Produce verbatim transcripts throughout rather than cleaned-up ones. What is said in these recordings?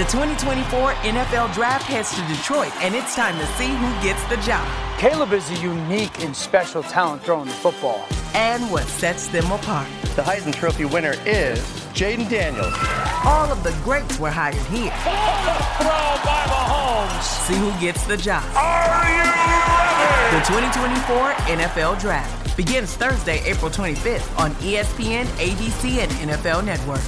The twenty twenty-four N F L Draft heads to Detroit, and it's time to see who gets the job. Caleb is a unique and special talent throwing the football. And what sets them apart. The Heisman Trophy winner is Jaden Daniels. All of the greats were hired here. Throw by Mahomes. See who gets the job. Are you ready? The twenty twenty-four N F L Draft begins Thursday, April twenty-fifth on E S P N, A B C, and N F L Network.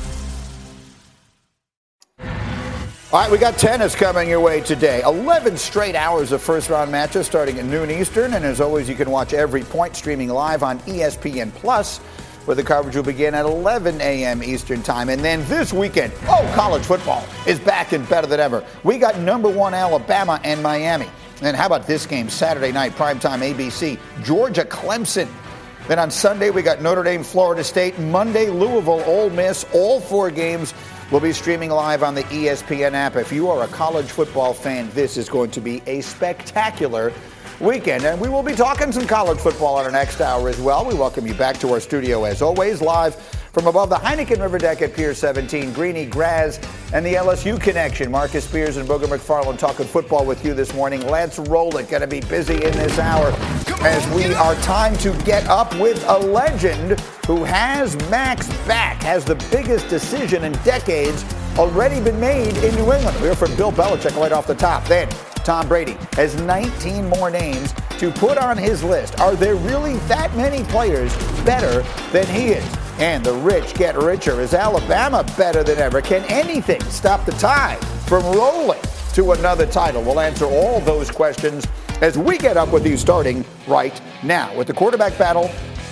All right, we got tennis coming your way today. eleven straight hours of first-round matches starting at noon Eastern. And as always, you can watch every point streaming live on E S P N Plus, where the coverage will begin at eleven a.m. Eastern time. And then this weekend, oh, college football is back and better than ever. We got number one Alabama and Miami. And how about this game, Saturday night, primetime A B C, Georgia Clemson. Then on Sunday, we got Notre Dame, Florida State. Monday, Louisville, Ole Miss. All four games will be streaming live on the E S P N app. If you are a college football fan, this is going to be a spectacular weekend. And we will be talking some college football on our next hour as well. We welcome you back to our studio, as always, live from above the Heineken River deck at Pier seventeen. Greeny, Graz, and the L S U connection. Marcus Spears and Booger McFarland talking football with you this morning. Lance Rowland going to be busy in this hour as we are time to get up with a legend who has Max back, has the biggest decision in decades already been made in New England. We hear from Bill Belichick right off the top. Then Tom Brady has nineteen more names to put on his list. Are there really that many players better than he is? And the rich get richer. Is Alabama better than ever? Can anything stop the tide from rolling to another title? We'll answer all those questions as we get up with you starting right now with the quarterback battle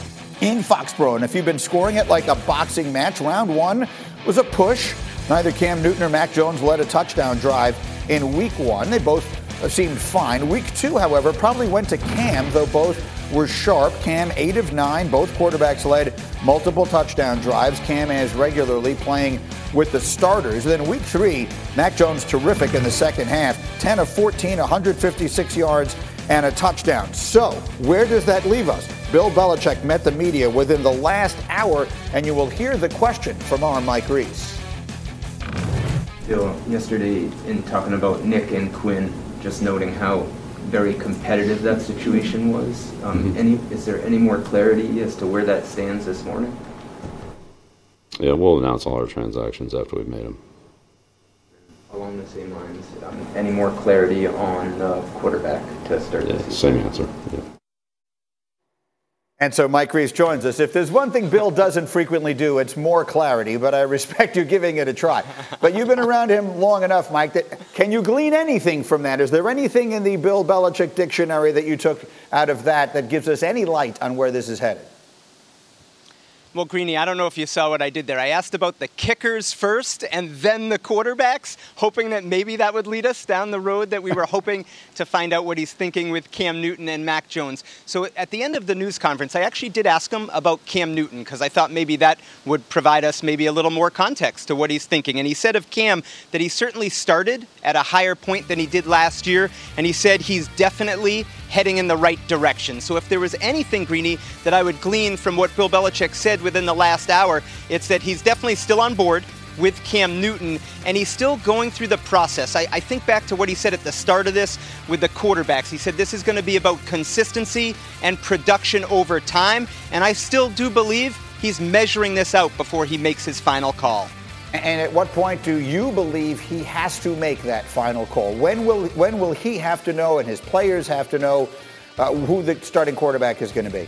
in Foxborough. And if you've been scoring it like a boxing match, round one was a push. Neither Cam Newton or Mac Jones led a touchdown drive in week one. They both seemed fine. Week two, however, probably went to Cam, though both were sharp. Cam, eight of nine. Both quarterbacks led multiple touchdown drives. Cam as regularly playing with the starters. Then week three, Mac Jones terrific in the second half. ten of fourteen, one hundred fifty-six yards and a touchdown. So where does that leave us? Bill Belichick met the media within the last hour, and you will hear the question from our Mike Reese. Bill, yesterday in talking about Nick and Quinn, just noting how very competitive that situation was. Um, mm-hmm. Any, is there any more clarity as to where that stands this morning? Yeah, we'll announce all our transactions after we've made them. Along the same lines, um, any more clarity on the quarterback to start yeah, the season? Same answer. Yeah. And so Mike Reese joins us. If there's one thing Bill doesn't frequently do, it's more clarity, but I respect you giving it a try. But you've been around him long enough, Mike, that can you glean anything from that? Is there anything in the Bill Belichick dictionary that you took out of that that gives us any light on where this is headed? Well, Greeny, I don't know if you saw what I did there. I asked about the kickers first and then the quarterbacks, hoping that maybe that would lead us down the road that we were hoping to find out what he's thinking with Cam Newton and Mac Jones. So at the end of the news conference, I actually did ask him about Cam Newton because I thought maybe that would provide us maybe a little more context to what he's thinking. And he said of Cam that he certainly started at a higher point than he did last year, and he said he's definitely heading in the right direction. So if there was anything, Greeny, that I would glean from what Bill Belichick said within the last hour, it's that he's definitely still on board with Cam Newton, and he's still going through the process. I, I think back to what he said at the start of this with the quarterbacks. He said this is going to be about consistency and production over time, and I still do believe he's measuring this out before he makes his final call. And at what point do you believe he has to make that final call? When will when will he have to know and his players have to know uh, who the starting quarterback is going to be?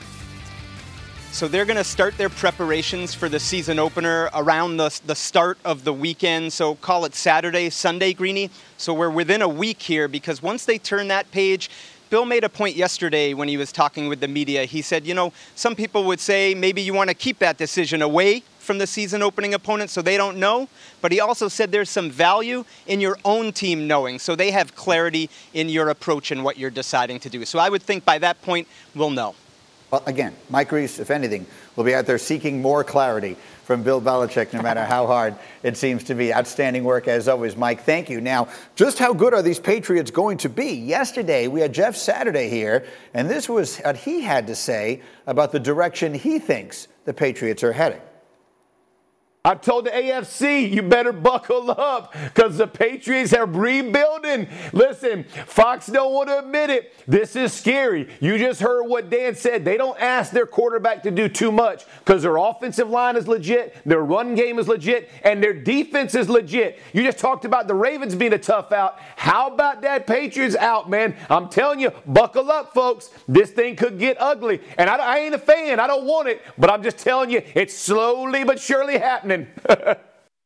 So they're going to start their preparations for the season opener around the, the start of the weekend. So call it Saturday, Sunday, Greeny. So we're within a week here because once they turn that page, Bill made a point yesterday when he was talking with the media. He said, you know, some people would say maybe you want to keep that decision away from the season opening opponent so they don't know. But he also said there's some value in your own team knowing, so they have clarity in your approach and what you're deciding to do. So I would think by that point, we'll know. Well, again, Mike Reese, if anything, will be out there seeking more clarity from Bill Belichick, no matter how hard it seems to be. Outstanding work as always, Mike. Thank you. Now, just how good are these Patriots going to be? Yesterday, we had Jeff Saturday here, and this was what he had to say about the direction he thinks the Patriots are heading. I told the A F C, you better buckle up because the Patriots are rebuilding. Listen, Fox don't want to admit it. This is scary. You just heard what Dan said. They don't ask their quarterback to do too much because their offensive line is legit, their run game is legit, and their defense is legit. You just talked about the Ravens being a tough out. How about that Patriots out, man? I'm telling you, buckle up, folks. This thing could get ugly. And I, I ain't a fan. I don't want it. But I'm just telling you, it's slowly but surely happening. So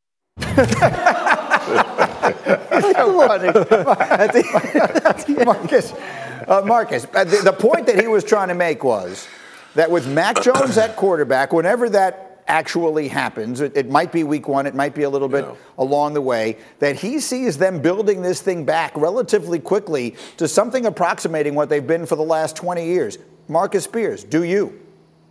funny. Marcus, uh, Marcus uh, the, the point that he was trying to make was that with Mac Jones at quarterback, whenever that actually happens, it, it might be week one, it might be a little bit yeah. along the way, that he sees them building this thing back relatively quickly to something approximating what they've been for the last twenty years. Marcus Spears, do you?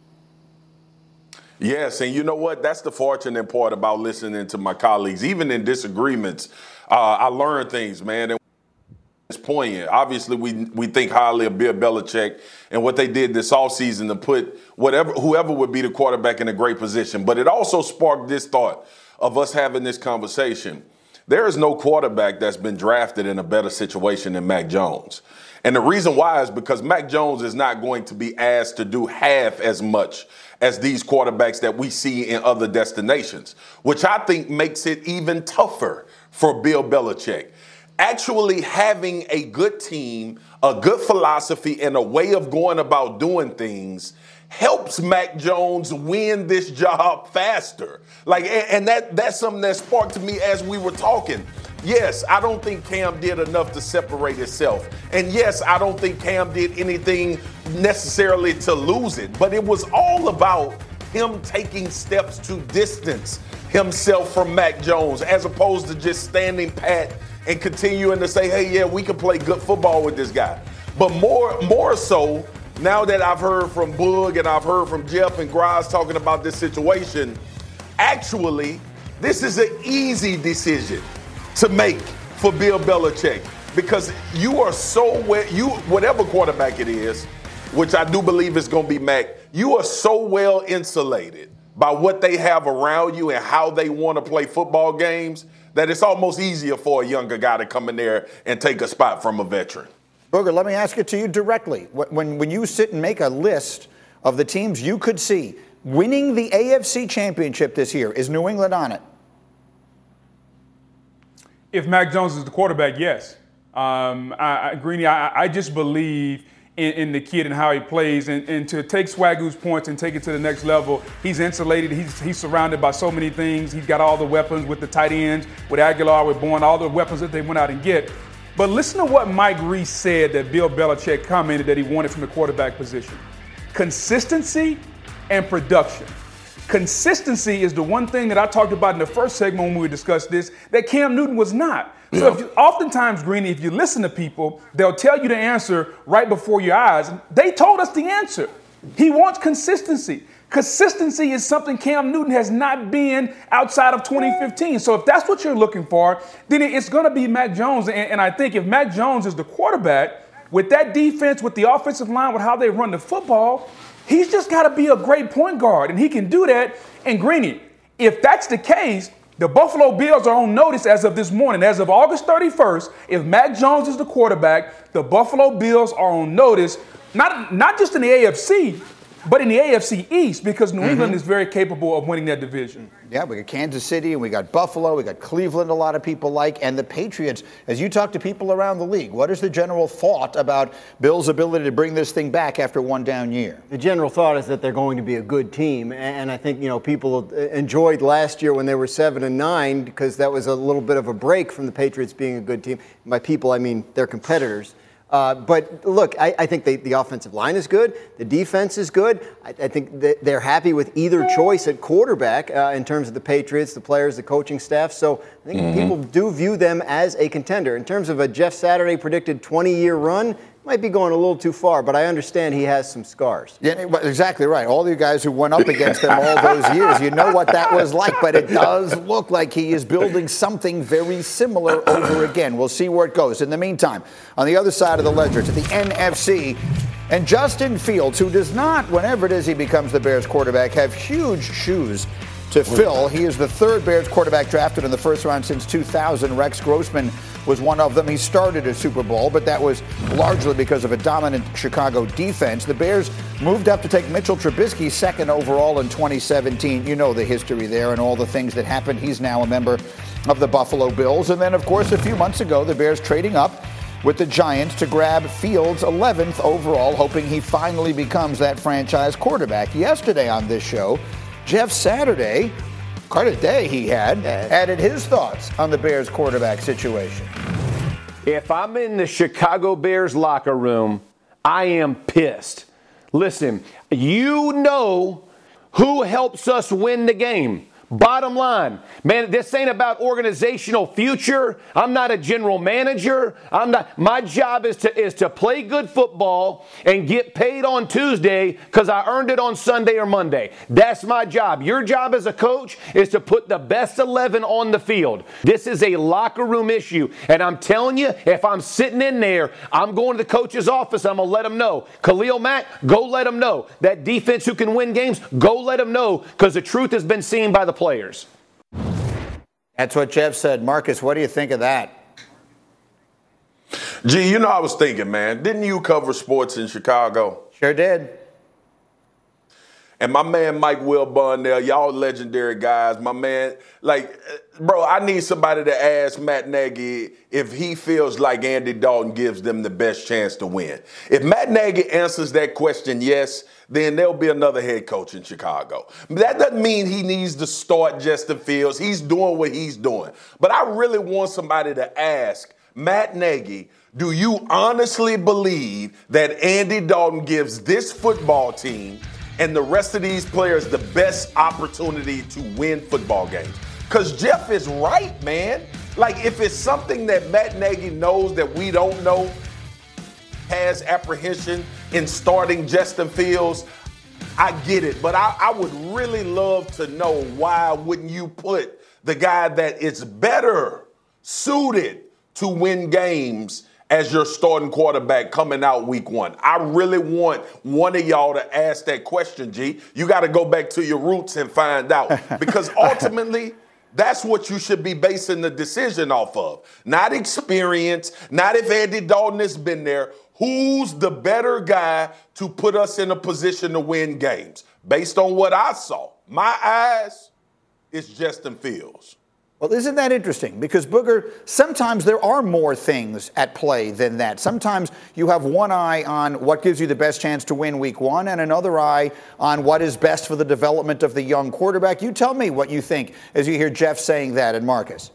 Yes, and you know what? That's the fortunate part about listening to my colleagues. Even in disagreements, uh, I learn things, man. And it's poignant. Obviously, we we think highly of Bill Belichick and what they did this offseason to put whatever whoever would be the quarterback in a great position. But it also sparked this thought of us having this conversation. There is no quarterback that's been drafted in a better situation than Mac Jones. And the reason why is because Mac Jones is not going to be asked to do half as much as these quarterbacks that we see in other destinations, which I think makes it even tougher for Bill Belichick. Actually having a good team, a good philosophy, and a way of going about doing things helps Mac Jones win this job faster. Like, and that that's something that sparked to me as we were talking. Yes, I don't think Cam did enough to separate himself. And yes, I don't think Cam did anything necessarily to lose it. But it was all about him taking steps to distance himself from Mac Jones, as opposed to just standing pat and continuing to say, hey, yeah, we can play good football with this guy. But more, more so, now that I've heard from Boog and I've heard from Jeff and Graz talking about this situation, actually, this is an easy decision to make for Bill Belichick, because you are so well, you whatever quarterback it is, which I do believe is going to be Mac, you are so well insulated by what they have around you and how they want to play football games that it's almost easier for a younger guy to come in there and take a spot from a veteran. Booger, let me ask it to you directly. When, when you sit and make a list of the teams you could see winning the A F C Championship this year, is New England on it? If Mac Jones is the quarterback, yes. Um, I, I, Greeny, I, I just believe in, in the kid and how he plays. And, and to take Swagu's points and take it to the next level, he's insulated. He's, he's surrounded by so many things. He's got all the weapons with the tight ends, with Aguilar, with Bourne, all the weapons that they went out and get. But listen to what Mike Reese said that Bill Belichick commented that he wanted from the quarterback position. Consistency and production. Consistency is the one thing that I talked about in the first segment when we discussed this, that Cam Newton was not. So if you, oftentimes, Greeny, if you listen to people, they'll tell you the answer right before your eyes. They told us the answer. He wants consistency. Consistency is something Cam Newton has not been outside of twenty fifteen. So if that's what you're looking for, then it's going to be Mac Jones. And, and I think if Mac Jones is the quarterback, with that defense, with the offensive line, with how they run the football, he's just got to be a great point guard, and he can do that. And Greeny, if that's the case, the Buffalo Bills are on notice as of this morning. As of August thirty-first, if Mac Jones is the quarterback, the Buffalo Bills are on notice, not, not just in the A F C, but in the A F C East, because New mm-hmm. England is very capable of winning that division. Yeah, we got Kansas City, and we got Buffalo, we got Cleveland, a lot of people like, and the Patriots. As you talk to people around the league, what is the general thought about Bill's ability to bring this thing back after one down year? The general thought is that they're going to be a good team, and I think, you know, people enjoyed last year when they were seven and nine because that was a little bit of a break from the Patriots being a good team. By people, I mean their competitors. Uh, but look, I, I think they, the offensive line is good. The defense is good. I, I think that they're happy with either choice at quarterback uh, in terms of the Patriots, the players, the coaching staff. So I think mm-hmm. people do view them as a contender. In terms of a Jeff Saturday predicted twenty-year run, might be going a little too far, but I understand he has some scars. Yeah, exactly right. All you guys who went up against him all those years, you know what that was like, but it does look like he is building something very similar over again. We'll see where it goes. In the meantime, on the other side of the ledger, to the N F C, and Justin Fields, who does not, whenever it is he becomes the Bears quarterback, have huge shoes to fill. He is the third Bears quarterback drafted in the first round since two thousand. Rex Grossman was one of them. He started a Super Bowl, but that was largely because of a dominant Chicago defense. The Bears moved up to take Mitchell Trubisky second overall in twenty seventeen. You know the history there and all the things that happened. He's now a member of the Buffalo Bills. And then, of course, a few months ago, the Bears trading up with the Giants to grab Fields eleventh overall, hoping he finally becomes that franchise quarterback. Yesterday on this show, Jeff Saturday, quite a day he had, added his thoughts on the Bears quarterback situation. If I'm in the Chicago Bears locker room, I am pissed. Listen, you know who helps us win the game. Bottom line, man, this ain't about organizational future. I'm not a general manager. I'm not. My job is to is to play good football and get paid on Tuesday because I earned it on Sunday or Monday. That's my job. Your job as a coach is to put the best eleven on the field. This is a locker room issue, and I'm telling you, if I'm sitting in there, I'm going to the coach's office. I'm gonna let him know. Khalil Mack, go let him know. That defense who can win games, go let him know because the truth has been seen by the players. That's what Jeff said. Marcus, what do you think of that? Gee, you know, I was thinking, man, didn't you cover sports in Chicago? Sure did. And my man Mike Wilbon there, y'all legendary guys. My man, like, bro, I need somebody to ask Matt Nagy if he feels like Andy Dalton gives them the best chance to win. If Matt Nagy answers that question yes, then there'll be another head coach in Chicago. That doesn't mean he needs to start Justin Fields. He's doing what he's doing. But I really want somebody to ask Matt Nagy, do you honestly believe that Andy Dalton gives this football team and the rest of these players the best opportunity to win football games? Because Jeff is right, man. Like, if it's something that Matt Nagy knows that we don't know, has apprehension in starting Justin Fields, I get it. But I, I would really love to know, why wouldn't you put the guy that is better suited to win games as your starting quarterback coming out week one? I really want one of y'all to ask that question, G. You got to go back to your roots and find out. Because ultimately, that's what you should be basing the decision off of. Not experience, not if Andy Dalton has been there. Who's the better guy to put us in a position to win games? Based on what I saw, my eyes, it's Justin Fields. Well, isn't that interesting? Because, Booger, sometimes there are more things at play than that. Sometimes you have one eye on what gives you the best chance to win week one and another eye on what is best for the development of the young quarterback. You tell me what you think as you hear Jeff saying that, and Marcus.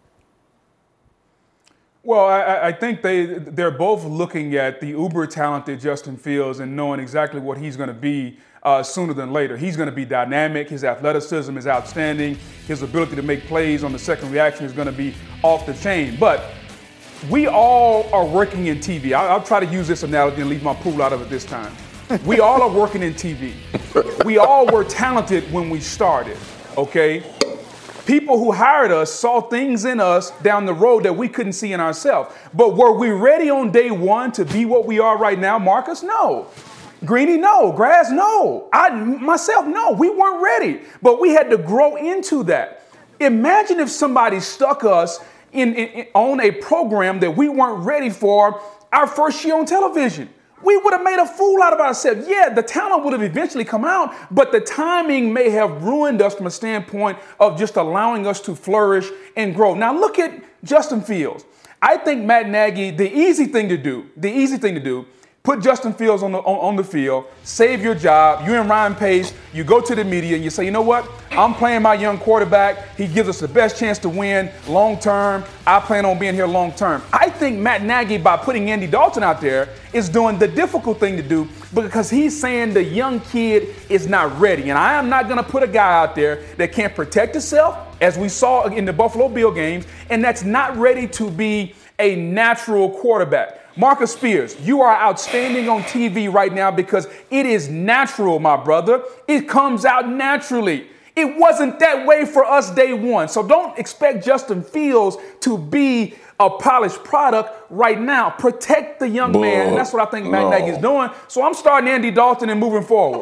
Well, I, I think they, they're both looking at the uber-talented Justin Fields and knowing exactly what he's going to be uh, sooner than later. He's going to be dynamic. His athleticism is outstanding. His ability to make plays on the second reaction is going to be off the chain. But we all are working in T V. I'll, I'll try to use this analogy and leave my pool out of it this time. We all are working in T V. We all were talented when we started, okay? People who hired us saw things in us down the road that we couldn't see in ourselves. But were we ready on day one to be what we are right now, Marcus? No. Greeny, no. Grass, no. I myself, no. We weren't ready. But we had to grow into that. Imagine if somebody stuck us in, in, in on a program that we weren't ready for our first year on television. We would have made a fool out of ourselves. Yeah, the talent would have eventually come out, but the timing may have ruined us from a standpoint of just allowing us to flourish and grow. Now look at Justin Fields. I think Matt Nagy, the easy thing to do, the easy thing to do, put Justin Fields on the, on, on the field, save your job. You and Ryan Pace, you go to the media and you say, you know what? I'm playing my young quarterback. He gives us the best chance to win long term. I plan on being here long term. I think Matt Nagy, by putting Andy Dalton out there, is doing the difficult thing to do because he's saying the young kid is not ready. And I am not going to put a guy out there that can't protect himself, as we saw in the Buffalo Bill games, and that's not ready to be a natural quarterback. Marcus Spears, you are outstanding on T V right now because it is natural, my brother. It comes out naturally. It wasn't that way for us day one. So don't expect Justin Fields to be a polished product right now. Protect the young Bull. man. And that's what I think Matt no. Nagy is doing. So I'm starting Andy Dalton and moving forward.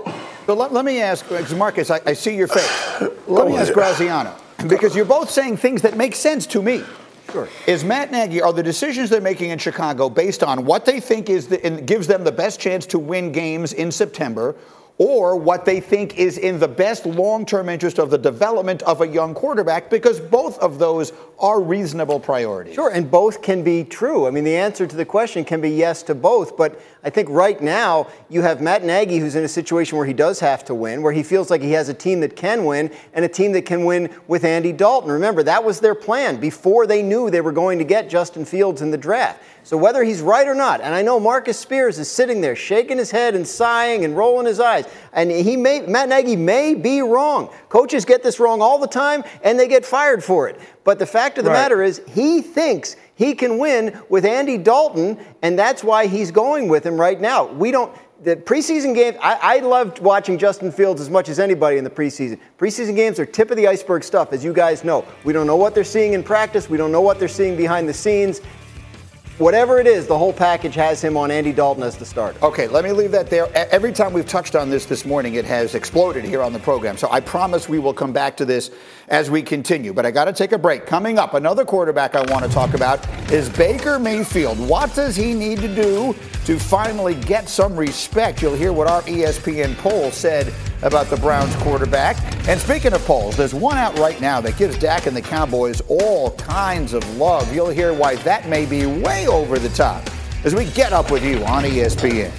But let, let me ask, because Marcus, I, I see your face. Let me ask Graziano, because you're both saying things that make sense to me. Sure. Is Matt Nagy, are the decisions they're making in Chicago based on what they think is the, and gives them the best chance to win games in September, or what they think is in the best long-term interest of the development of a young quarterback? Because both of those are reasonable priorities. Sure, and both can be true. I mean, the answer to the question can be yes to both, but I think right now you have Matt Nagy, who's in a situation where he does have to win, where he feels like he has a team that can win, and a team that can win with Andy Dalton. Remember, that was their plan before they knew they were going to get Justin Fields in the draft. So whether he's right or not, and I know Marcus Spears is sitting there shaking his head and sighing and rolling his eyes, and he may, Matt Nagy may be wrong. Coaches get this wrong all the time, and they get fired for it. But the fact of the right. matter is, he thinks he can win with Andy Dalton, and that's why he's going with him right now. We don't. The preseason games, I, I loved watching Justin Fields as much as anybody in the preseason. Preseason games are tip of the iceberg stuff, as you guys know. We don't know what they're seeing in practice. We don't know what they're seeing behind the scenes. Whatever it is, the whole package has him on Andy Dalton as the starter. Okay, let me leave that there. Every time we've touched on this this morning, it has exploded here on the program. So I promise we will come back to this as we continue. But I got to take a break. Coming up, another quarterback I want to talk about is Baker Mayfield. What does he need to do to finally get some respect? You'll hear what our E S P N poll said about the Browns quarterback. And speaking of polls, there's one out right now that gives Dak and the Cowboys all kinds of love. You'll hear why that may be way over the top as we get up with you on E S P N.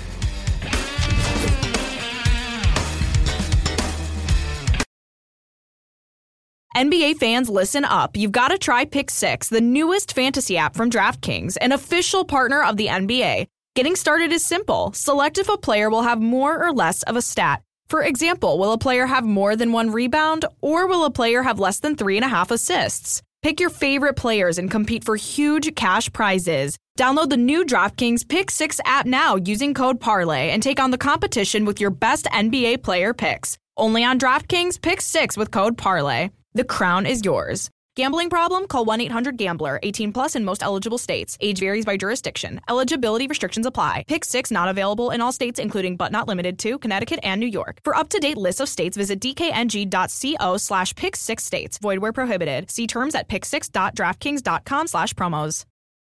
N B A fans, listen up. You've got to try Pick Six, the newest fantasy app from DraftKings, an official partner of the N B A. Getting started is simple. Select if a player will have more or less of a stat. For example, will a player have more than one rebound, or will a player have less than three and a half assists? Pick your favorite players and compete for huge cash prizes. Download the new DraftKings Pick Six app now using code Parlay and take on the competition with your best N B A player picks. Only on DraftKings Pick Six with code Parlay. The crown is yours. Gambling problem? Call one eight hundred gambler. eighteen plus in most eligible states. Age varies by jurisdiction. Eligibility restrictions apply. Pick Six not available in all states, including but not limited to Connecticut and New York. For up-to-date lists of states, visit dkng.co slash pick six states. Void where prohibited. See terms at pick six dot draftkings dot com slash promos.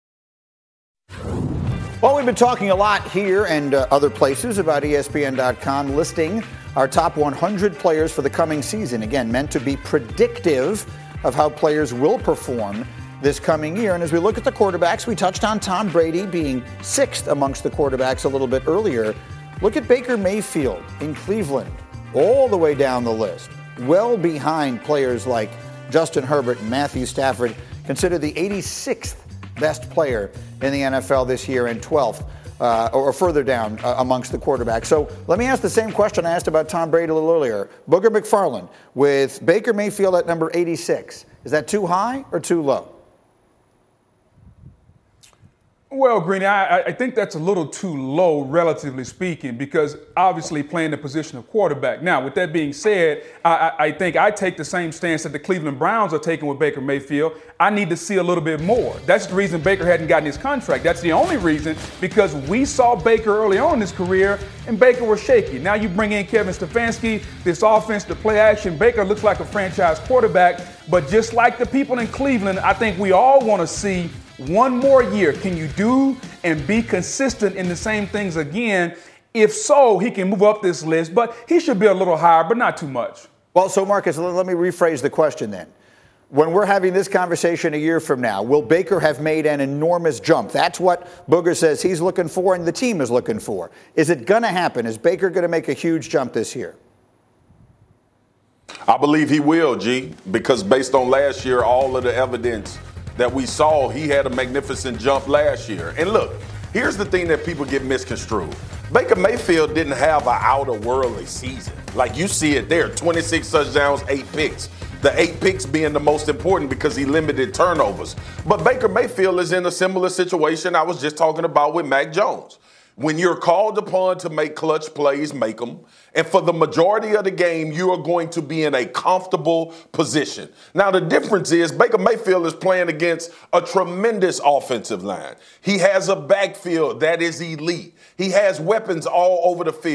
Well, we've been talking a lot here and uh, other places about E S P N dot com listing our top one hundred players for the coming season. Again, meant to be predictive of how players will perform this coming year. And as we look at the quarterbacks, we touched on Tom Brady being sixth amongst the quarterbacks a little bit earlier. Look at Baker Mayfield in Cleveland, all the way down the list, well behind players like Justin Herbert and Matthew Stafford, considered the eighty-sixth best player in the N F L this year and twelfth. Uh, or further down uh, amongst the quarterbacks. So let me ask the same question I asked about Tom Brady a little earlier. Booger McFarland with Baker Mayfield at number eighty-six. Is that too high or too low? Well, Greeny, I, I think that's a little too low, relatively speaking, because obviously playing the position of quarterback. Now, with that being said, I, I, I think I take the same stance that the Cleveland Browns are taking with Baker Mayfield. I need to see a little bit more. That's the reason Baker hadn't gotten his contract. That's the only reason, because we saw Baker early on in his career, and Baker was shaky. Now you bring in Kevin Stefanski, this offense, the play action. Baker looks like a franchise quarterback, but just like the people in Cleveland, I think we all want to see one more year. Can you do and be consistent in the same things again? If so, he can move up this list, but he should be a little higher, but not too much. Well, so Marcus, let me rephrase the question then. When we're having this conversation a year from now, will Baker have made an enormous jump? That's what Booger says he's looking for and the team is looking for. Is it going to happen? Is Baker going to make a huge jump this year? I believe he will, G, because based on last year, all of the evidence that we saw, he had a magnificent jump last year. And look, here's the thing that people get misconstrued. Baker Mayfield didn't have an outer-worldly season. Like you see it there, twenty-six touchdowns, eight picks. The eight picks being the most important because he limited turnovers. But Baker Mayfield is in a similar situation I was just talking about with Mac Jones. When you're called upon to make clutch plays, make them. And for the majority of the game, you are going to be in a comfortable position. Now, the difference is Baker Mayfield is playing against a tremendous offensive line. He has a backfield that is elite. He has weapons all over the field.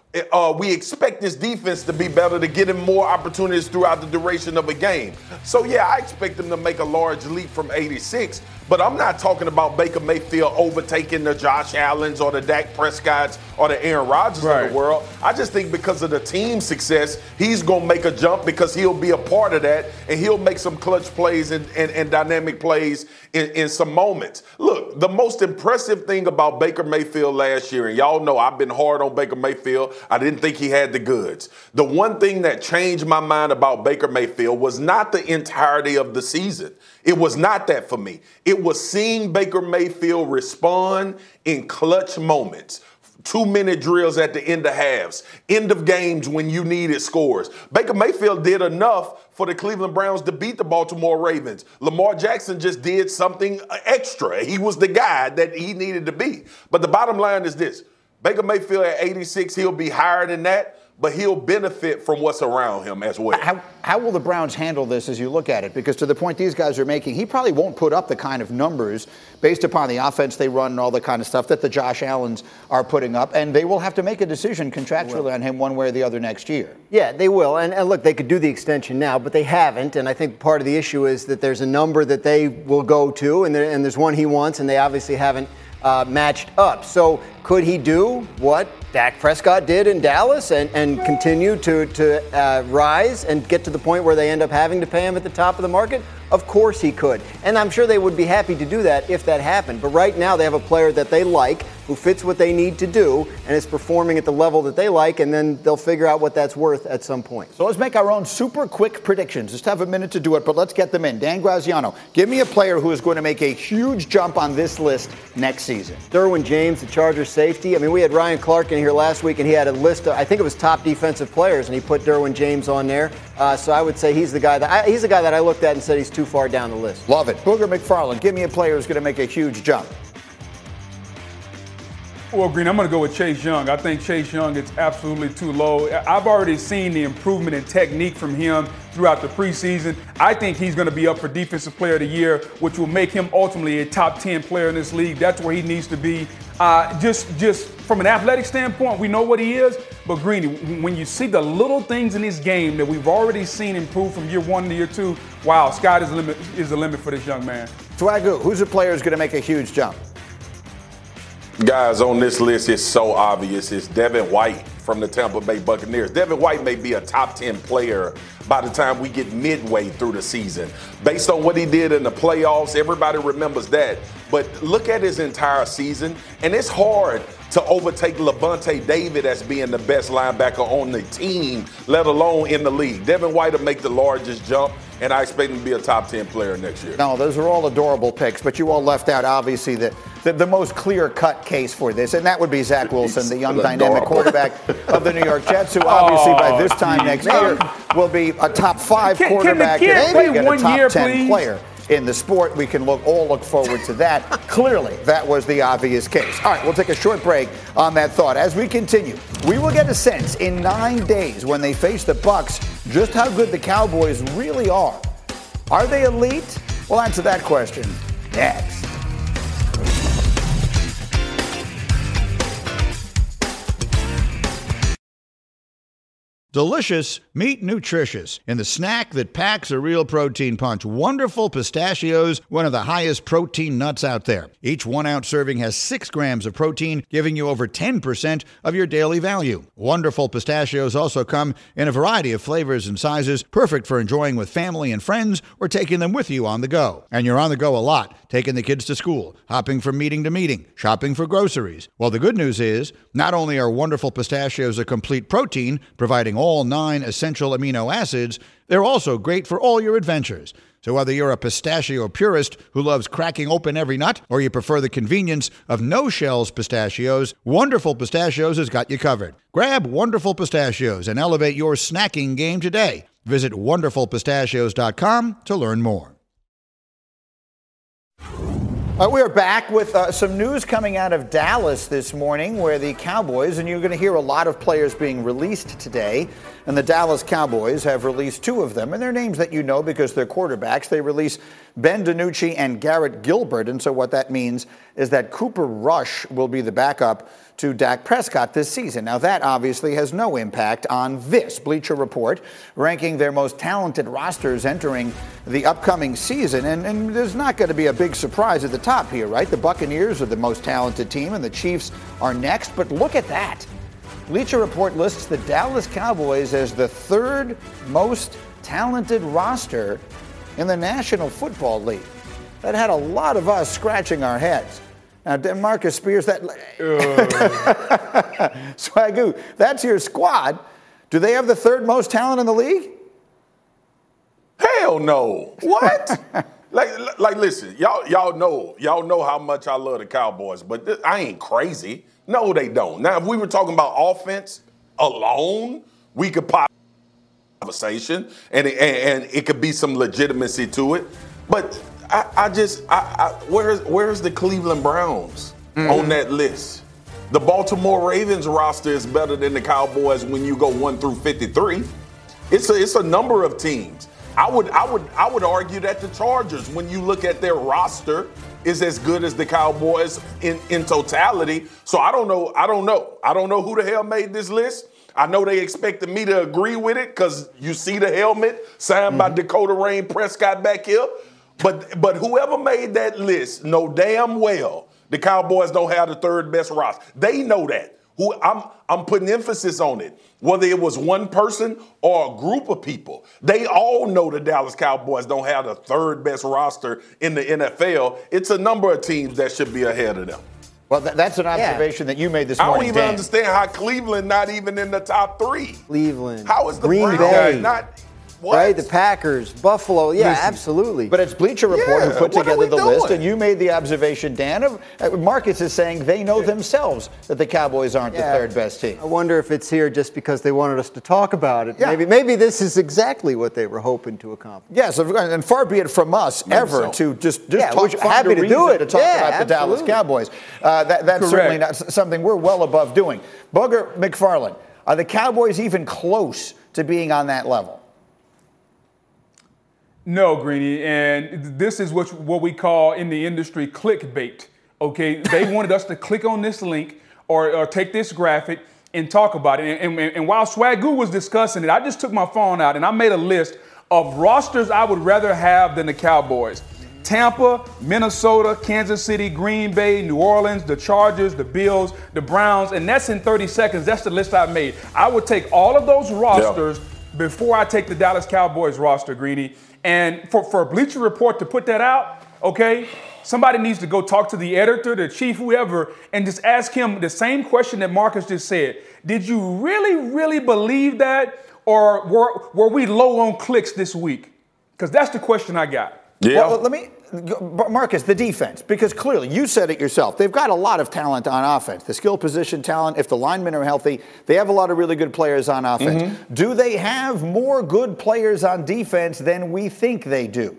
Uh, we expect this defense to be better, to get him more opportunities throughout the duration of a game. So, yeah, I expect him to make a large leap from eighty-six, but I'm not talking about Baker Mayfield overtaking the Josh Allens or the Dak Prescotts or the Aaron Rodgers right. of the world. I just think because of the team success, he's going to make a jump because he'll be a part of that, and he'll make some clutch plays and, and, and dynamic plays in, in some moments. Look, the most impressive thing about Baker Mayfield last year, and y'all know I've been hard on Baker Mayfield, I didn't think he had the goods. The one thing that changed my mind about Baker Mayfield was not the entirety of the season. It was not that for me. It was seeing Baker Mayfield respond in clutch moments. Two-minute drills at the end of halves, end of games when you needed scores. Baker Mayfield did enough for the Cleveland Browns to beat the Baltimore Ravens. Lamar Jackson just did something extra. He was the guy that he needed to be. But the bottom line is this. Baker Mayfield at eighty-six, he'll be higher than that, but he'll benefit from what's around him as well. How, how will the Browns handle this as you look at it? Because to the point these guys are making, he probably won't put up the kind of numbers based upon the offense they run and all the kind of stuff that the Josh Allens are putting up, and they will have to make a decision contractually on him one way or the other next year. Yeah, they will. And, and look, they could do the extension now, but they haven't. And I think part of the issue is that there's a number that they will go to, and, there, and there's one he wants, and they obviously haven't uh, matched up. So could he do what Dak Prescott did in Dallas and, and continue to, to uh, rise and get to the point where they end up having to pay him at the top of the market? Of course he could. And I'm sure they would be happy to do that if that happened. But right now they have a player that they like, who fits what they need to do, and is performing at the level that they like, and then they'll figure out what that's worth at some point. So let's make our own super quick predictions. Just have a minute to do it, but let's get them in. Dan Graziano, give me a player who is going to make a huge jump on this list next season. Derwin James, the Chargers safety. I mean, we had Ryan Clark in here last week, and he had a list of, I think it was top defensive players, and he put Derwin James on there. Uh, so I would say he's the guy that I, he's the guy that I looked at and said he's too far down the list. Love it. Booger McFarland, give me a player who's going to make a huge jump. Well, Green, I'm going to go with Chase Young. I think Chase Young is absolutely too low. I've already seen the improvement in technique from him throughout the preseason. I think he's going to be up for Defensive Player of the Year, which will make him ultimately a top ten player in this league. That's where he needs to be. Uh, just, just from an athletic standpoint, we know what he is. But, Greeny, when you see the little things in his game that we've already seen improve from year one to year two, wow, sky is the limit, is the limit for this young man. Swagoo, who's a player who's going to make a huge jump? Guys, on this list, it's so obvious. It's Devin White from the Tampa Bay Buccaneers. Devin White may be a top ten player by the time we get midway through the season. Based on what he did in the playoffs, everybody remembers that. But look at his entire season, and it's hard to overtake Levante David as being the best linebacker on the team, let alone in the league. Devin White will make the largest jump, and I expect him to be a top ten player next year. No, those are all adorable picks, but you all left out, obviously, the, the, the most clear-cut case for this, and that would be Zach Wilson, the young dynamic quarterback of the New York Jets, who obviously oh, by this time next year will be a top five can, quarterback can and maybe a top year, ten please? player in the sport. We can look all look forward to that. Clearly, that was the obvious case. All right, we'll take a short break on that thought. As we continue, we will get a sense in nine days when they face the Bucs just how good the Cowboys really are. Are they elite? We'll answer that question next. Delicious, meet nutritious. In the snack that packs a real protein punch, Wonderful Pistachios, one of the highest protein nuts out there. Each one-ounce serving has six grams of protein, giving you over ten percent of your daily value. Wonderful Pistachios also come in a variety of flavors and sizes, perfect for enjoying with family and friends or taking them with you on the go. And you're on the go a lot, taking the kids to school, hopping from meeting to meeting, shopping for groceries. Well, the good news is, not only are Wonderful Pistachios a complete protein, providing all nine essential amino acids, they're also great for all your adventures. So whether you're a pistachio purist who loves cracking open every nut, or you prefer the convenience of no-shells pistachios, Wonderful Pistachios has got you covered. Grab Wonderful Pistachios and elevate your snacking game today. Visit wonderful pistachios dot com to learn more. Uh, we're back with uh, some news coming out of Dallas this morning where the Cowboys, and you're going to hear a lot of players being released today, and the Dallas Cowboys have released two of them, and they're names that you know because they're quarterbacks. They release Ben DiNucci, and Garrett Gilbert. And so what that means is that Cooper Rush will be the backup to Dak Prescott this season. Now, that obviously has no impact on this Bleacher Report, ranking their most talented rosters entering the upcoming season. And, and there's not going to be a big surprise at the top here, right? The Buccaneers are the most talented team, and the Chiefs are next. But look at that. Bleacher Report lists the Dallas Cowboys as the third most talented roster in the National Football League. That had a lot of us scratching our heads. Now, Marcus Spears, that uh. Swagoo, that's your squad. Do they have the third most talent in the league? Hell no. What? like, like, listen, y'all, y'all know, y'all know how much I love the Cowboys, but th- I ain't crazy. No, they don't. Now, if we were talking about offense alone, we could pop conversation, and it, and, and it could be some legitimacy to it. But I, I just, I, I, where's where's the Cleveland Browns mm-hmm. on that list? The Baltimore Ravens roster is better than the Cowboys when you go one through fifty-three. It's a, it's a number of teams. I would, I would, I would argue that the Chargers, when you look at their roster, is as good as the Cowboys in, in totality. So I don't know. I don't know. I don't know who the hell made this list. I know they expected me to agree with it because you see the helmet signed mm-hmm. by Dakota Rain Prescott back here. But but whoever made that list know damn well the Cowboys don't have the third best roster. They know that. Who I'm I'm putting emphasis on it. Whether it was one person or a group of people, they all know the Dallas Cowboys don't have the third best roster in the N F L. It's a number of teams that should be ahead of them. Well, th- that's an observation yeah. that you made this morning, I don't even Dan. understand how Cleveland not even in the top three. Cleveland. How is the Green Browns Bay. not? What? Right, the Packers, Buffalo, yeah, Listen, absolutely. But it's Bleacher Report Yeah, who put what are together we the doing? list, and you made the observation, Dan, of uh, Marcus is saying they know themselves that the Cowboys aren't Yeah. the third best team. I wonder if it's here just because they wanted us to talk about it. Yeah. Maybe maybe this is exactly what they were hoping to accomplish. Yes, and far be it from us Maybe ever so. to just, just Yeah, talk, we're find happy a to reason do it. to talk Yeah, about the Dallas absolutely. Cowboys. Uh, that, that's Correct. certainly not s- something we're well above doing. Booger McFarland, are the Cowboys even close to being on that level? No, Greeny, and this is what what we call in the industry clickbait. Okay, they wanted us to click on this link or, or take this graphic and talk about it. And, and, and while Swagoo was discussing it, I just took my phone out and I made a list of rosters I would rather have than the Cowboys. Tampa, Minnesota, Kansas City, Green Bay, New Orleans, the Chargers, the Bills, the Browns, and that's in thirty seconds. That's the list I made. I would take all of those rosters yeah. before I take the Dallas Cowboys roster, Greeny. And for, for a Bleacher Report to put that out, okay, somebody needs to go talk to the editor, the chief, whoever, and just ask him the same question that Marcus just said. Did you really, really believe that? Or were, were we low on clicks this week? Because that's the question I got. Yeah. Well, let me, Marcus, the defense, because clearly you said it yourself. They've got a lot of talent on offense, the skill position talent. If the linemen are healthy, they have a lot of really good players on offense. Mm-hmm. Do they have more good players on defense than we think they do?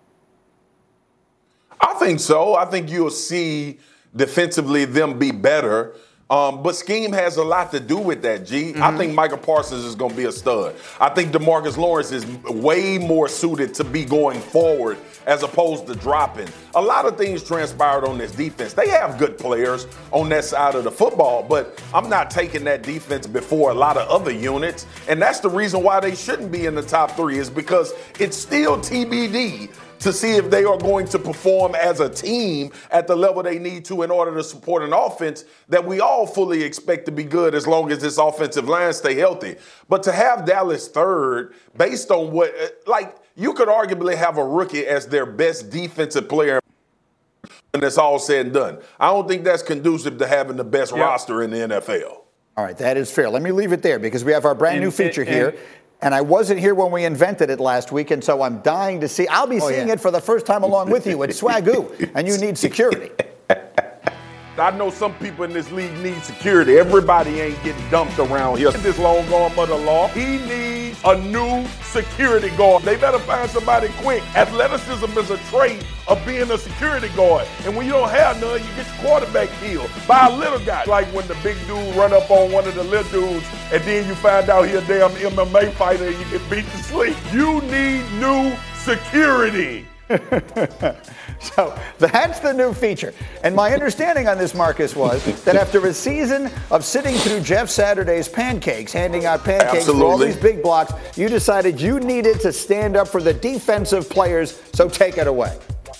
I think so. I think you'll see defensively them be better. Um, but scheme has a lot to do with that, G. Mm-hmm. I think Micah Parsons is going to be a stud. I think DeMarcus Lawrence is way more suited to be going forward as opposed to dropping. A lot of things transpired on this defense. They have good players on that side of the football, but I'm not taking that defense before a lot of other units. And that's the reason why they shouldn't be in the top three, is because it's still T B D to see if they are going to perform as a team at the level they need to in order to support an offense that we all fully expect to be good as long as this offensive line stay healthy. But to have Dallas third, based on what, like, you could arguably have a rookie as their best defensive player when it's all said and done. I don't think that's conducive to having the best yep. roster in the N F L. All right, that is fair. Let me leave it there because we have our brand and, new feature and, here. And, And I wasn't here when we invented it last week, and so I'm dying to see. I'll be oh, seeing yeah. it for the first time along with you at Swagoo, and you need security. I know some people in this league need security. Everybody ain't getting dumped around here. This long arm of the law, he needs a new security guard. They better find somebody quick. Athleticism is a trait of being a security guard. And when you don't have none, you get your quarterback killed by a little guy. Like when the big dude run up on one of the little dudes, and then you find out he a damn M M A fighter and you get beat to sleep. You need new security. So that's the new feature. And my understanding on this, Marcus, was that after a season of sitting through Jeff Saturday's pancakes, handing out pancakes Absolutely. for all these big blocks, you decided you needed to stand up for the defensive players, so take it away.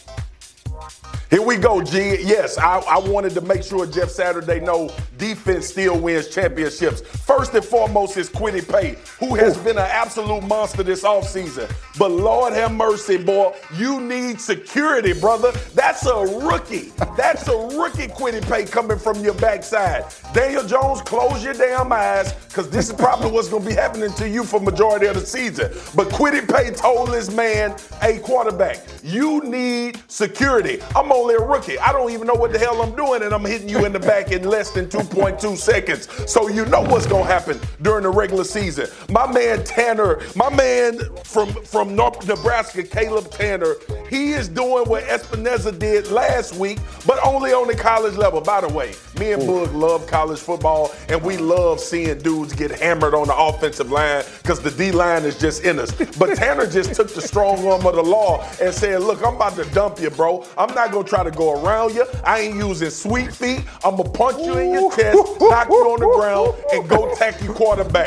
Here we go, G. Yes, I, I wanted to make sure Jeff Saturday know defense still wins championships. First and foremost is Kwity Paye, who has been an absolute monster this offseason. But Lord have mercy, boy, you need security, brother. That's a rookie. That's a rookie, Kwity Paye, coming from your backside. Daniel Jones, close your damn eyes, because this is probably what's going to be happening to you for majority of the season. But Kwity Paye told this man, hey, quarterback, you need security. I'm only a rookie. I don't even know what the hell I'm doing, and I'm hitting you in the back in less than two point two seconds. So you know what's going to happen during the regular season. My man Tanner, my man from, from North Nebraska, Caleb Tanner, he is doing what Espinoza did last week, but only on the college level. By the way, me and Boog love college football, and we love seeing dudes get hammered on the offensive line because the D-line is just in us. But Tanner just took the strong arm of the law and said, look, I'm about to dump you, bro. I'm not going to try to go around you. I ain't using sweet feet. I'm going to punch you in your chest, knock you on the ground, and go tack your quarterback.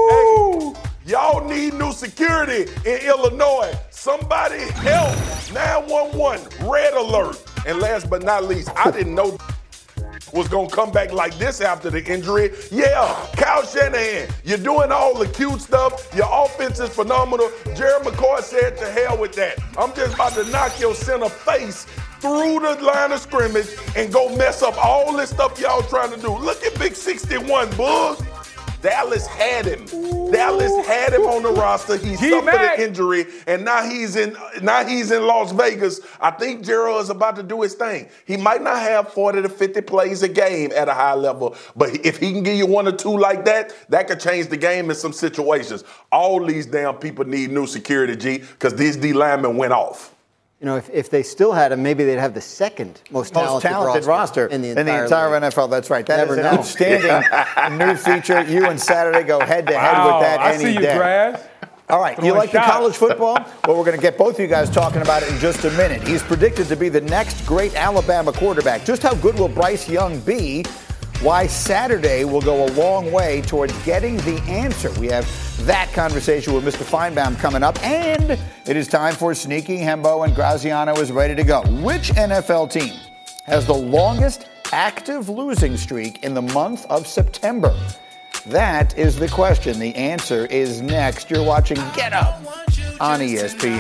Hey, y'all need new security in Illinois. Somebody help. nine one one, red alert. And last but not least, I didn't know was going to come back like this after the injury. Yeah, Kyle Shanahan, you're doing all the cute stuff. Your offense is phenomenal. Jerry McCoy said to hell with that. I'm just about to knock your center face through the line of scrimmage and go mess up all this stuff y'all trying to do. Look at Big sixty-one, Bugs. Dallas had him. Ooh. Dallas had him on the roster. He G suffered Mac. an injury, and now he's in now he's in Las Vegas. I think Gerald is about to do his thing. He might not have forty to fifty plays a game at a high level, but if he can give you one or two like that, that could change the game in some situations. All these damn people need new security, G, because these D linemen went off. You know, if, if they still had him, maybe they'd have the second most talented, most talented roster, roster in the entire, in the entire N F L. That's right. That Never is an know. outstanding new feature. You and Saturday go head-to-head wow, with that I any see you, day. Grass. All right, Throwing you like shots. the college football? Well, we're going to get both of you guys talking about it in just a minute. He's predicted to be the next great Alabama quarterback. Just how good will Bryce Young be? Why Saturday will go a long way towards getting the answer. We have that conversation with Mister Feinbaum coming up. And it is time for Sneaky Hembo, and Graziano is ready to go. Which N F L team has the longest active losing streak in the month of September? That is the question. The answer is next. You're watching Get Up on E S P N.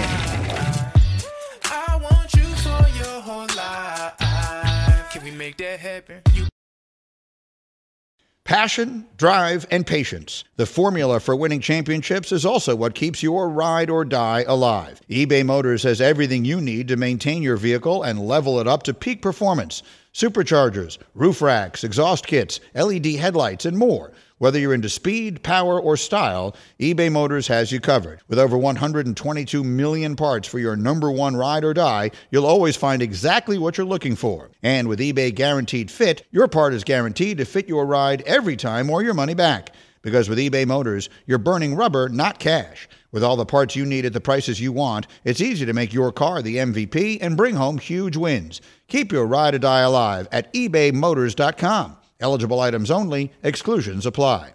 I want you for your whole life. Can we make that happen? You- Passion, drive, and patience. The formula for winning championships is also what keeps your ride or die alive. eBay Motors has everything you need to maintain your vehicle and level it up to peak performance. Superchargers, roof racks, exhaust kits, L E D headlights, and more. Whether you're into speed, power, or style, eBay Motors has you covered. With over one hundred twenty-two million parts for your number one ride or die, you'll always find exactly what you're looking for. And with eBay Guaranteed Fit, your part is guaranteed to fit your ride every time or your money back. Because with eBay Motors, you're burning rubber, not cash. With all the parts you need at the prices you want, it's easy to make your car the M V P and bring home huge wins. Keep your ride or die alive at ebay motors dot com. Eligible items only. Exclusions apply.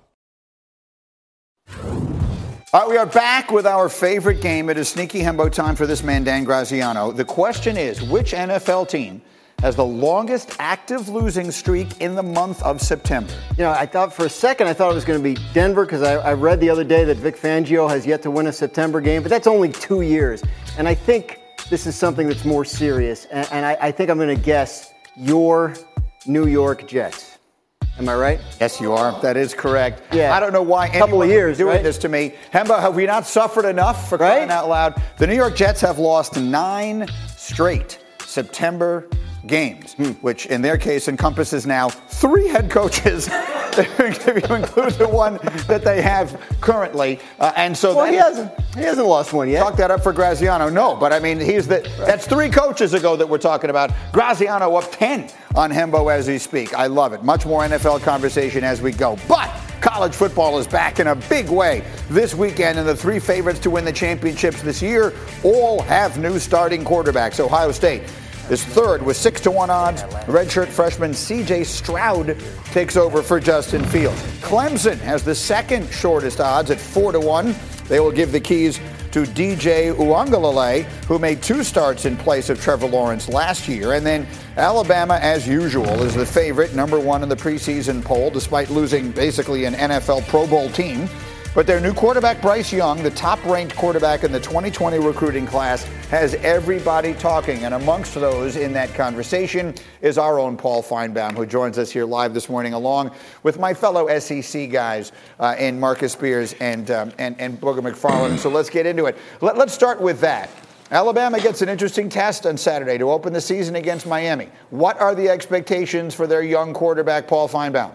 All right, we are back with our favorite game. It is Sneaky Hembo time for this man, Dan Graziano. The question is, which N F L team has the longest active losing streak in the month of September? You know, I thought for a second, I thought it was going to be Denver because I, I read the other day that Vic Fangio has yet to win a September game, but that's only two years. And I think this is something that's more serious. And, and I, I think I'm going to guess your New York Jets. Am I right? Yes, you are. That is correct. Yeah. I don't know why anyone Couple of years, would be doing right? this to me. Hembo, have we not suffered enough for crying Right? out loud? The New York Jets have lost nine straight September games, hmm. which in their case encompasses now three head coaches, if you include the one that they have currently. Uh, and so well, that he hasn't he hasn't lost one yet. Talk that up for Graziano. No, but I mean, he's the right. that's three coaches ago that we're talking about. Graziano up ten on Hembo as we speak. I love it. Much more N F L conversation as we go. But College football is back in a big way this weekend, and the three favorites to win the championships this year all have new starting quarterbacks. Ohio State is third with six to one odds. Redshirt freshman C J Stroud takes over for Justin Fields. Clemson has the second shortest odds at four to one. They will give the keys to D J Uiagalelei, who made two starts in place of Trevor Lawrence last year. And then Alabama, as usual, is the favorite, number one in the preseason poll, despite losing basically an N F L Pro Bowl team. But their new quarterback, Bryce Young, the top-ranked quarterback in the twenty twenty recruiting class, has everybody talking. And amongst those in that conversation is our own Paul Finebaum, who joins us here live this morning, along with my fellow S E C guys uh, in Marcus Spears and, um, and, and Booger McFarland. So let's get into it. Let, let's start with that. Alabama gets an interesting test on Saturday to open the season against Miami. What are the expectations for their young quarterback, Paul Finebaum?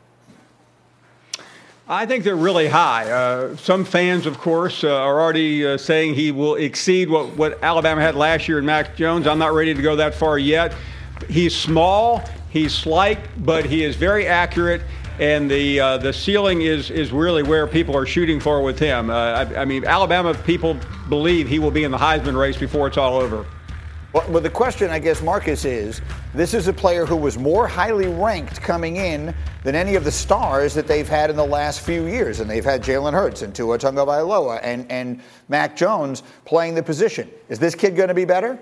I think they're really high. Uh, some fans, of course, uh, are already uh, saying he will exceed what, what Alabama had last year in Mac Jones. I'm not ready to go that far yet. He's small, he's slight, but he is very accurate, and the uh, the ceiling is is really where people are shooting for with him. Uh, I, I mean, Alabama people believe he will be in the Heisman race before it's all over. Well, well, the question, I guess, Marcus, is this is a player who was more highly ranked coming in than any of the stars that they've had in the last few years. And they've had Jalen Hurts and Tua Tagovailoa and, and Mac Jones playing the position. Is this kid going to be better?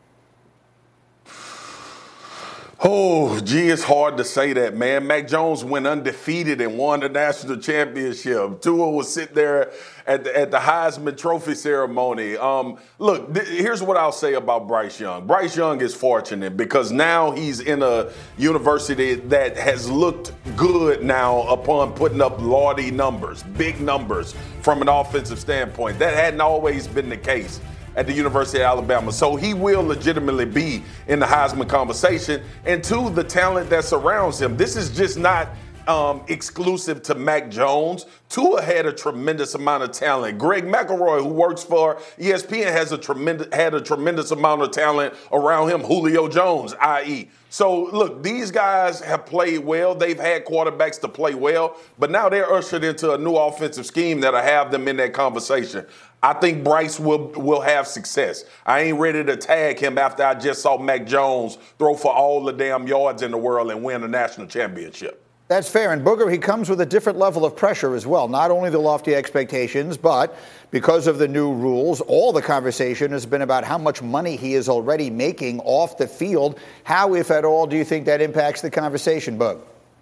Oh, gee, it's hard to say that, man. Mac Jones went undefeated and won the national championship. Tua was sitting there at the, at the Heisman Trophy ceremony. Um, look, th- here's what I'll say about Bryce Young. Bryce Young is fortunate because now he's in a university that has looked good now upon putting up lofty numbers, big numbers from an offensive standpoint. That hadn't always been the case at the University of Alabama. So he will legitimately be in the Heisman conversation. And two, the talent that surrounds him. This is just not um, exclusive to Mac Jones. Tua had a tremendous amount of talent. Greg McElroy, who works for E S P N, has a tremendous had a tremendous amount of talent around him. Julio Jones, that is. So, look, these guys have played well. They've had quarterbacks to play well, but now they're ushered into a new offensive scheme that'll have them in that conversation. I think Bryce will will have success. I ain't ready to tag him after I just saw Mac Jones throw for all the damn yards in the world and win a national championship. That's fair. And Booger, he comes with a different level of pressure as well. Not only the lofty expectations, but because of the new rules, all the conversation has been about how much money he is already making off the field. How, if at all, do you think that impacts the conversation, Boog?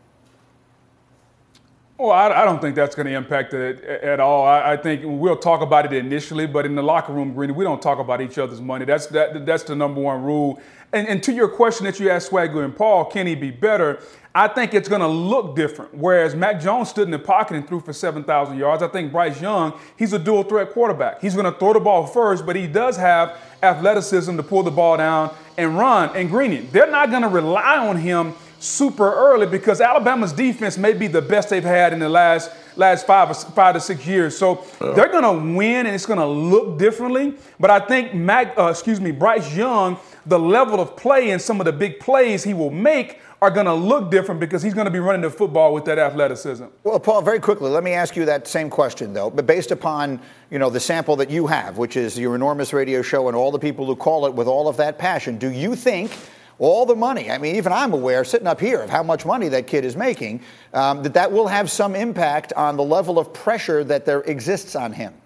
Well, I, I don't think that's going to impact it at all. I, I think we'll talk about it initially, but in the locker room, Greeny, we don't talk about each other's money. That's that, that's the number one rule. And, and to your question that you asked Swagger and Paul, can he be better? I think it's going to look different. Whereas Mac Jones stood in the pocket and threw for seven thousand yards, I think Bryce Young, he's a dual threat quarterback. He's going to throw the ball first, but he does have athleticism to pull the ball down and run. And Greeny, they're not going to rely on him super early because Alabama's defense may be the best they've had in the last last five five to six years. So uh, they're going to win, and it's going to look differently. But I think Mac, uh, excuse me, Bryce Young, the level of play and some of the big plays he will make are going to look different because he's going to be running the football with that athleticism. Well, Paul, very quickly, let me ask you that same question, though, but based upon, you know, the sample that you have, which is your enormous radio show and all the people who call it with all of that passion, do you think all the money, I mean, even I'm aware, sitting up here, of how much money that kid is making, um, that that will have some impact on the level of pressure that there exists on him?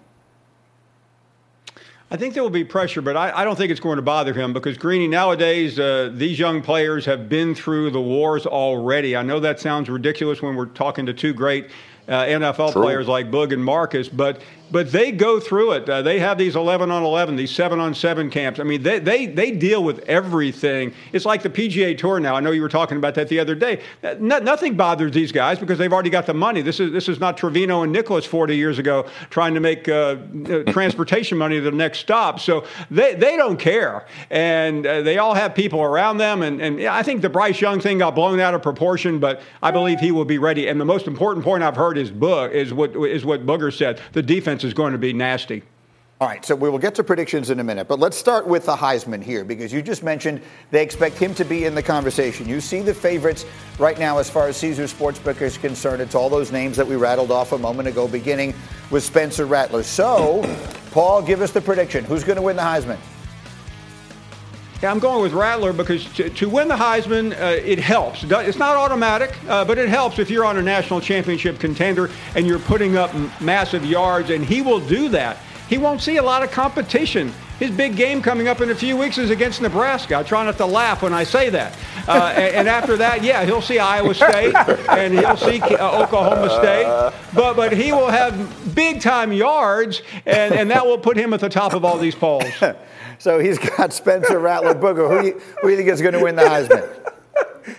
I think there will be pressure, but I, I don't think it's going to bother him because, Greeny, nowadays, uh, these young players have been through the wars already. I know that sounds ridiculous when we're talking to two great uh, N F L True. players like Boog and Marcus, but but they go through it. Uh, they have these eleven on eleven, these seven on seven camps. I mean, they, they they deal with everything. It's like the P G A Tour now. I know you were talking about that the other day. No, nothing bothers these guys because they've already got the money. This is this is not Trevino and Nicholas forty years ago trying to make uh, transportation money to the next stop. So they, they don't care. And uh, they all have people around them. And, and I think the Bryce Young thing got blown out of proportion, but I believe he will be ready. And the most important point I've heard is, Boog, is, what, is what Booger said. The defense is going to be nasty. All right, so we will get to predictions in a minute, but let's start with the Heisman here because you just mentioned they expect him to be in the conversation. You see the favorites right now as far as Caesar Sportsbook is concerned. It's all those names that we rattled off a moment ago, beginning with Spencer Rattler. So, Paul, give us the prediction. Who's going to win the Heisman? Yeah, I'm going with Rattler because to, to win the Heisman, uh, it helps. It's not automatic, uh, but it helps if you're on a national championship contender and you're putting up m- massive yards, and he will do that. He won't see a lot of competition. His big game coming up in a few weeks is against Nebraska. I try not to laugh when I say that. Uh, and, and after that, yeah, he'll see Iowa State and he'll see uh, Oklahoma State. But but he will have big-time yards, and, and that will put him at the top of all these polls. So he's got Spencer Rattler. Booger, who, you, who do you think is going to win the Heisman?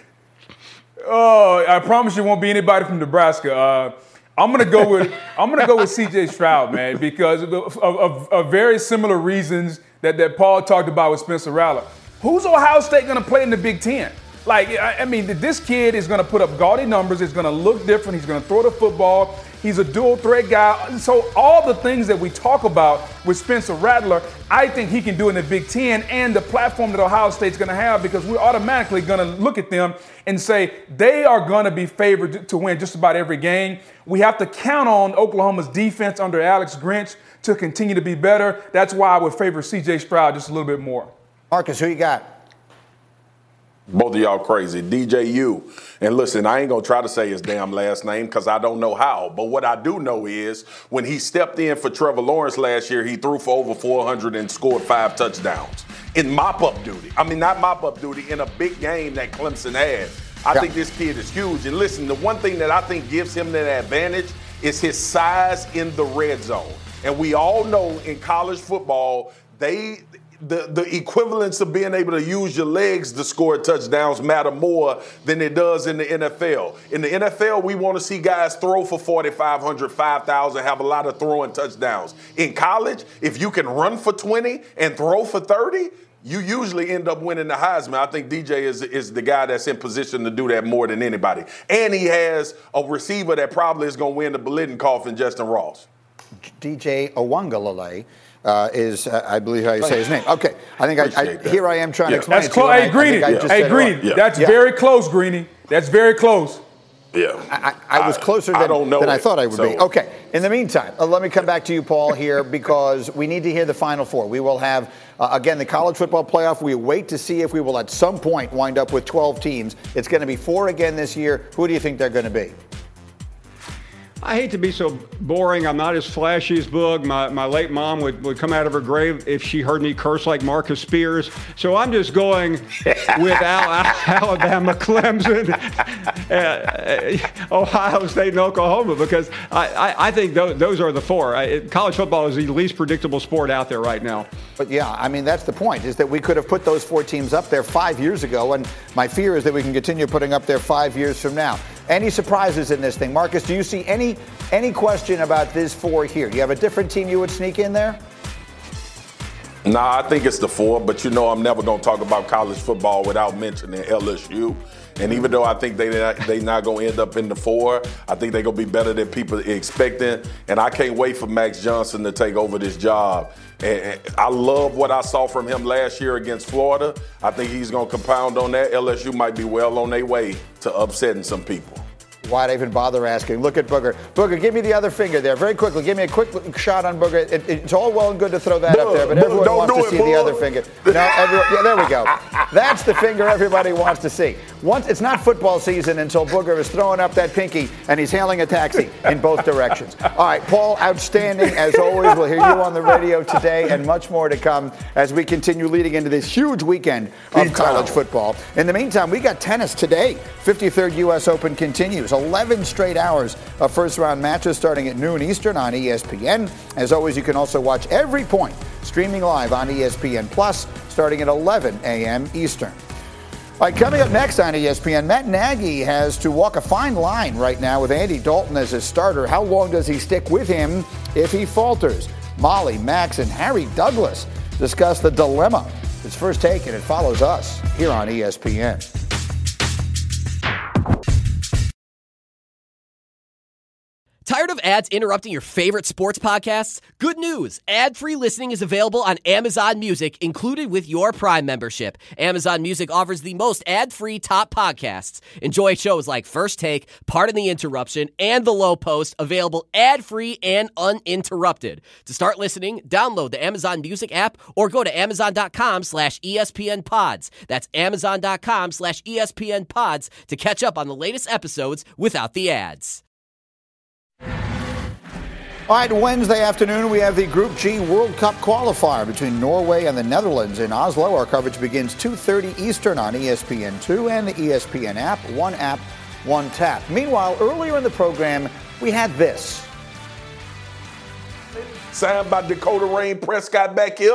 Oh, I promise you won't be anybody from Nebraska. Uh, I'm gonna go with I'm gonna go with C J Stroud, man, because of, of, of, of very similar reasons that, that Paul talked about with Spencer Rattler. Who's Ohio State gonna play in the Big Ten? Like, I, I mean, this kid is gonna put up gaudy numbers. It's gonna look different. He's gonna throw the football. He's a dual threat guy. So all the things that we talk about with Spencer Rattler, I think he can do in the Big Ten and the platform that Ohio State's going to have, because we're automatically going to look at them and say they are going to be favored to win just about every game. We have to count on Oklahoma's defense under Alex Grinch to continue to be better. That's why I would favor C J Stroud just a little bit more. Marcus, who you got? Both of y'all crazy. D J U. And listen, I ain't going to try to say his damn last name because I don't know how. But what I do know is when he stepped in for Trevor Lawrence last year, he threw for over four hundred and scored five touchdowns in mop-up duty. I mean, not mop-up duty, in a big game that Clemson had. I yeah. think this kid is huge. And listen, the one thing that I think gives him that advantage is his size in the red zone. And we all know in college football, they – The, the equivalence of being able to use your legs to score touchdowns matter more than it does in the N F L. In the N F L, we want to see guys throw for forty-five hundred, five thousand, have a lot of throwing touchdowns. In college, if you can run for twenty and throw for thirty, you usually end up winning the Heisman. I think D J is, is the guy that's in position to do that more than anybody. And he has a receiver that probably is going to win the Biletnikoff in Justin Ross. D J Uiagalelei. Uh, is, uh, I believe how you say his name. Okay. I think I, I here I am trying yeah. to explain That's it to close. you. Hey, Greeny. I, I hey, Greeny. Yeah. That's yeah. very close, Greeny. That's very close. Yeah. I, I was closer I, than, I than I thought I would so. be. Okay. In the meantime, uh, let me come back to you, Paul, here, because we need to hear the Final Four. We will have, uh, again, the college football playoff. We wait to see if we will at some point wind up with twelve teams. It's going to be four again this year. Who do you think they're going to be? I hate to be so boring. I'm not as flashy as Boog. My, my late mom would, would come out of her grave if she heard me curse like Marcus Spears. So I'm just going with Al- Alabama, Clemson, uh, Ohio State, and Oklahoma, because I, I, I think those, those are the four. I, college football is the least predictable sport out there right now. But yeah, I mean, that's the point, is that we could have put those four teams up there five years ago, and my fear is that we can continue putting up there five years from now. Any surprises in this thing? Marcus, do you see any any question about this four here? Do you have a different team you would sneak in there? Nah, I think it's the four, but you know I'm never going to talk about college football without mentioning L S U. And even though I think they they not going to end up in the four, I think they're going to be better than people are expecting. And I can't wait for Max Johnson to take over this job. And I love what I saw from him last year against Florida. I think he's going to compound on that. L S U might be well on their way to upsetting some people. Why'd I even bother asking? Look at Booger. Booger, give me the other finger there. Very quickly. Give me a quick shot on Booger. It, it's all well and good to throw that no, up there, but no, everyone wants to it, see boy. the other finger. No, everyone, yeah, there we go. That's the finger everybody wants to see. Once it's not football season until Booger is throwing up that pinky and he's hailing a taxi in both directions. All right, Paul, outstanding as always. We'll hear you on the radio today and much more to come as we continue leading into this huge weekend of college football. In the meantime, we got tennis today. fifty-third U S Open continues. eleven straight hours of first-round matches starting at noon Eastern on E S P N. As always, you can also watch every point streaming live on E S P N Plus starting at eleven a.m. Eastern. All right, coming up next on E S P N, Matt Nagy has to walk a fine line right now with Andy Dalton as his starter. How long does he stick with him if he falters? Molly, Max, and Harry Douglas discuss the dilemma. It's First Take, and it follows us here on E S P N. Tired of ads interrupting your favorite sports podcasts? Good news. Ad-free listening is available on Amazon Music, included with your Prime membership. Amazon Music offers the most ad-free top podcasts. Enjoy shows like First Take, Pardon the Interruption, and The Low Post, available ad-free and uninterrupted. To start listening, download the Amazon Music app or go to amazon.com slash ESPN pods. That's amazon.com slash ESPN pods to catch up on the latest episodes without the ads. All right, Wednesday afternoon, we have the Group G World Cup qualifier between Norway and the Netherlands in Oslo. Our coverage begins two thirty Eastern on E S P N two and the E S P N app. One app, one tap. Meanwhile, earlier in the program, we had this. Signed by Dakota Rain Prescott back here.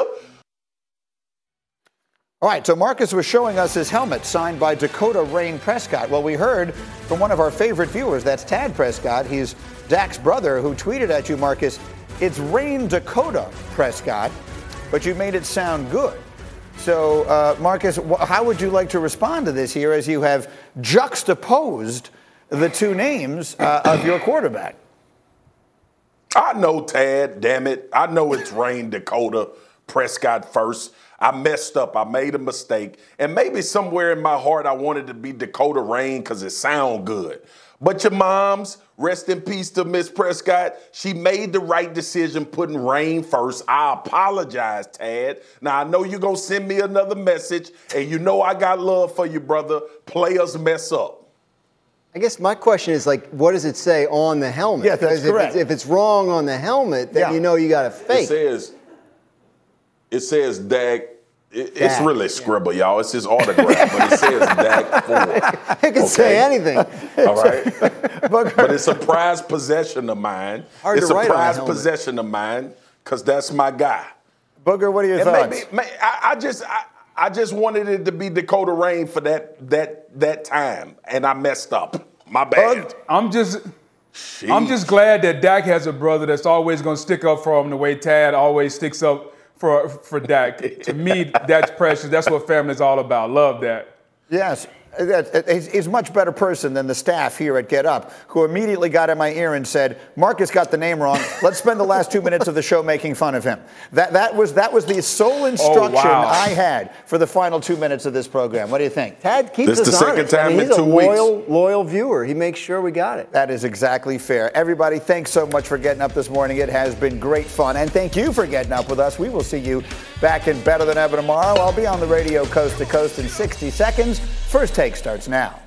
All right, so Marcus was showing us his helmet signed by Dakota Rain Prescott. Well, we heard from one of our favorite viewers, that's Tad Prescott. He's Dak's brother, who tweeted at you, Marcus, it's Rain Dakota Prescott, but you made it sound good. So, uh, Marcus, wh- how would you like to respond to this here as you have juxtaposed the two names uh, of your quarterback? I know, Tad, damn it. I know it's Rain Dakota Prescott first. I messed up. I made a mistake. And maybe somewhere in my heart I wanted to be Dakota Rain because it sound good. But your mom's, rest in peace to Miss Prescott, she made the right decision putting Rain first. I apologize, Tad. Now, I know you're going to send me another message, and you know I got love for you, brother. Players mess up. I guess my question is, like, what does it say on the helmet? Yeah, that's if correct. It's, if it's wrong on the helmet, then Yeah. you know you got to fake. It says, it says Dak. It, it's Dak, really scribble, yeah. y'all. It's his autograph, but it says Dak four. It can okay? say anything. All right. But it's a prized possession of mine. Hard it's to a write on a prized helmet. possession of mine because that's my guy. Booger, what are your and thoughts? Maybe, may, I, I just I, I just wanted it to be Dakota Rain for that that that time, and I messed up. My bad. I'm just I'm just glad that Dak has a brother that's always going to stick up for him the way Tad always sticks up for for Dak. To me, that's precious. That's what family's all about. Love that. Yes. He's he's a much better person than the staff here at Get Up, who immediately got in my ear and said, Marcus got the name wrong. Let's spend the last two minutes of the show making fun of him. That that was that was the sole instruction oh, wow. I had for the final two minutes of this program. What do you think? Tad keeps This us the second honest. time I mean, in he's two a loyal, weeks. loyal viewer. He makes sure we got it. That is exactly fair. Everybody, thanks so much for getting up this morning. It has been great fun. And thank you for getting up with us. We will see you back in Better Than Ever tomorrow. I'll be on the radio coast to coast in sixty seconds. First Take starts now.